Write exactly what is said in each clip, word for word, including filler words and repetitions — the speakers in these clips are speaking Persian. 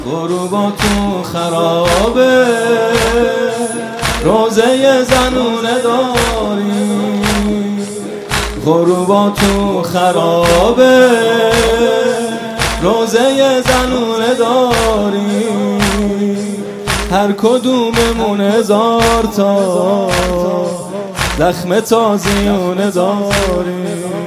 غروباتون خرابه، روزه زنونه داری. غروباتون خرابه، روزه زنونه داری. هر کدوممون هزار تا زخم تازیونه داری.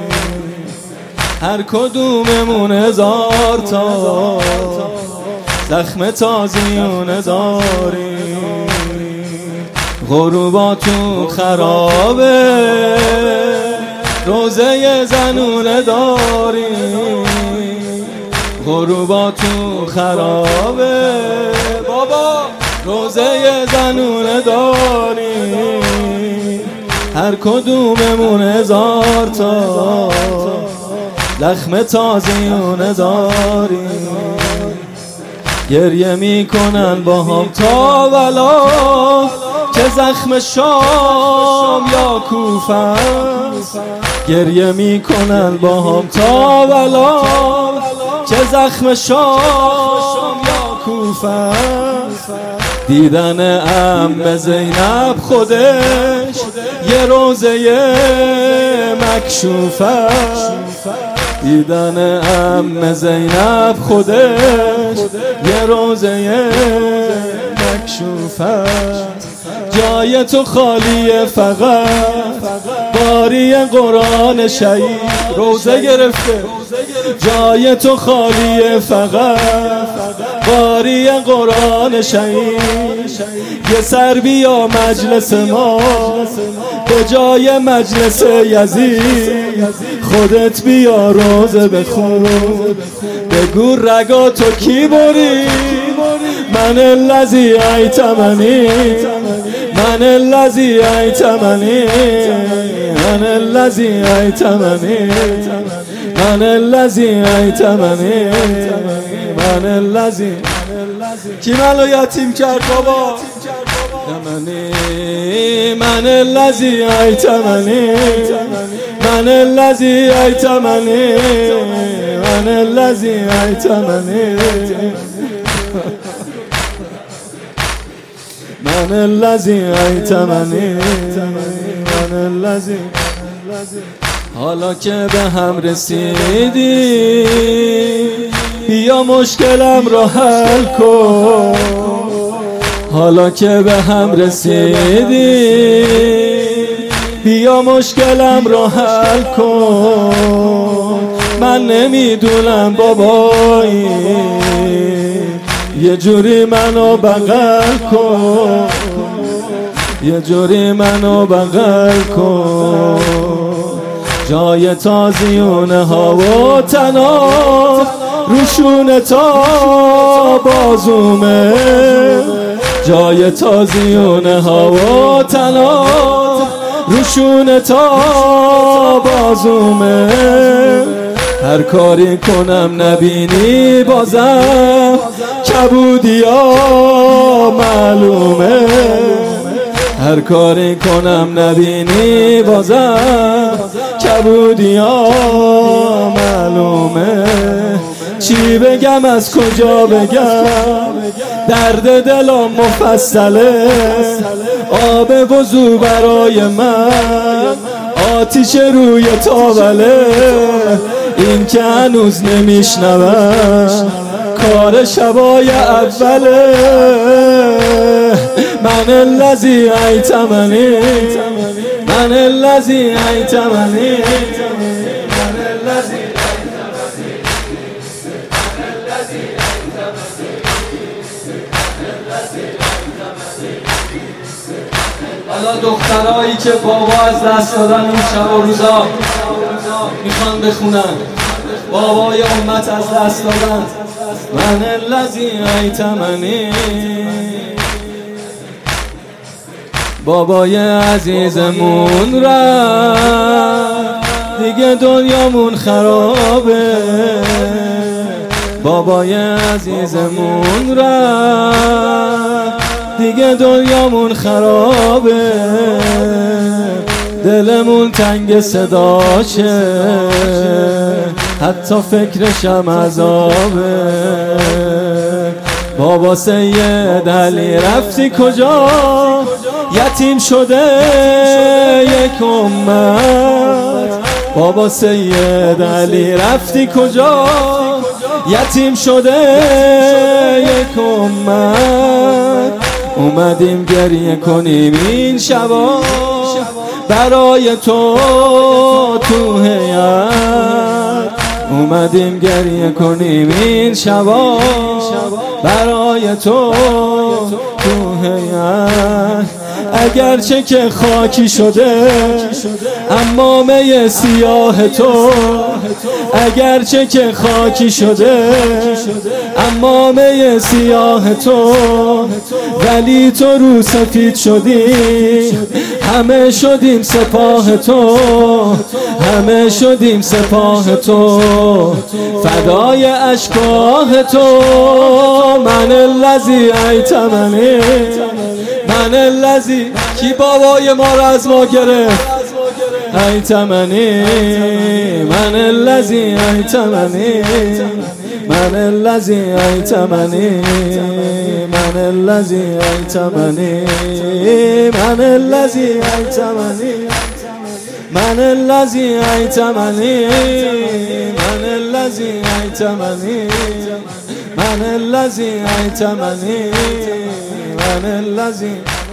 هر کدوممون هزار تا زخم تازیونه داری. غروباتون خرابه، روزه زنونه داری. غروباتون خرابه بابا، روزه زنونه داری. هر کدوممون هزار تا زخم تازیونه داری. گریه میکنن با هم تا ولا که زخم شام یا کوفه است. گریه میکنن با هم تا ولا که زخم شام یا کوفه است. دیدن عم زینب خودش یه روزه مکشوفه است. دیدن عم زینب خودش یه روزه مکشوف است. جای تو خالیه فقط باری قرآن شهید روزه گرفته. جای تو خالیه فقط باری قرآن شهید. یه سر بیا مجلس ما به جای مجلس یزید. خودت بیا روزه بخون، بگو رگا تو کی بری. من الذی ایتمنی، من الذی ایتمنی، من الذی ایتمنی، من الذی ایتمنی، من الذی. کی منو یتیم کرد بابا؟ من الذی ایتمنی، من الذی ایتمنی، من الذی ایتمنی، من الذی ایتمنی، من الذی. حالا که به هم رسیدی بیا مشکلم رو حل کن. حالا که به هم رسیدی بیا مشکلم رو حل کن. من نمیدونم بابایی، یه جوری منو بغل کن، یه جوری منو بغل کن. جای تازیونه ها و تناف روشونه تا بازومه. جای تازیونه ها و تناف روشونه تا بازومه. هر کاری کنم نبینی بازم کبودی ها معلومه. هر کاری کنم نبینی بازم کبودی ها معلومه. چی بگم از کجا بگم، درد دلم مفصله. آب وضو برای من آتیش روی تاوله. این که هنوز نمیشنوم کار شبای اوله. من الذی ایتمنی، من الذی ایتمنی، من الذی. حالا دخترایی که بابا از دست دادن این شب و روزا میخوان بخونن بابای امت از دست دادن. من الذی ایتمنی، بابای عزیزمون رفت دیگه دنیامون خرابه. بابای عزیزمون رفت دیگه دنیامون خرابه. دلمون تنگ صداشه، حتی فکرشم عذابه. بابا سید علی رفتی کجا؟ یتیم شده یک امت. بابا سید علی رفتی کجا؟ یتیم شده یک امت. اومدیم گریه کنیم این شبا برای تو تو هیئت. اومدیم گریه کنیم این شبا برای تو تو هیئت. اگرچه که خاکی شده عمامه سیاه تو، اگرچه که خاکی شده عمامه سیاه تو، ولی تو رو سفید شدی، همه شدیم سپاه تو، همه شدیم سپاه تو، فدای اشکاه تو. من الذی ایتمنی، من الذی کی بابای ما را از ما گرفت؟ ایتمنی، من الذی ایتمنی، من الذی ایتمنی، من الذی ایتمنی، من الذی ایتمنی، من الذی ایتمنی، من الذی ایتمنی، من الذی ایتمنی، من الذی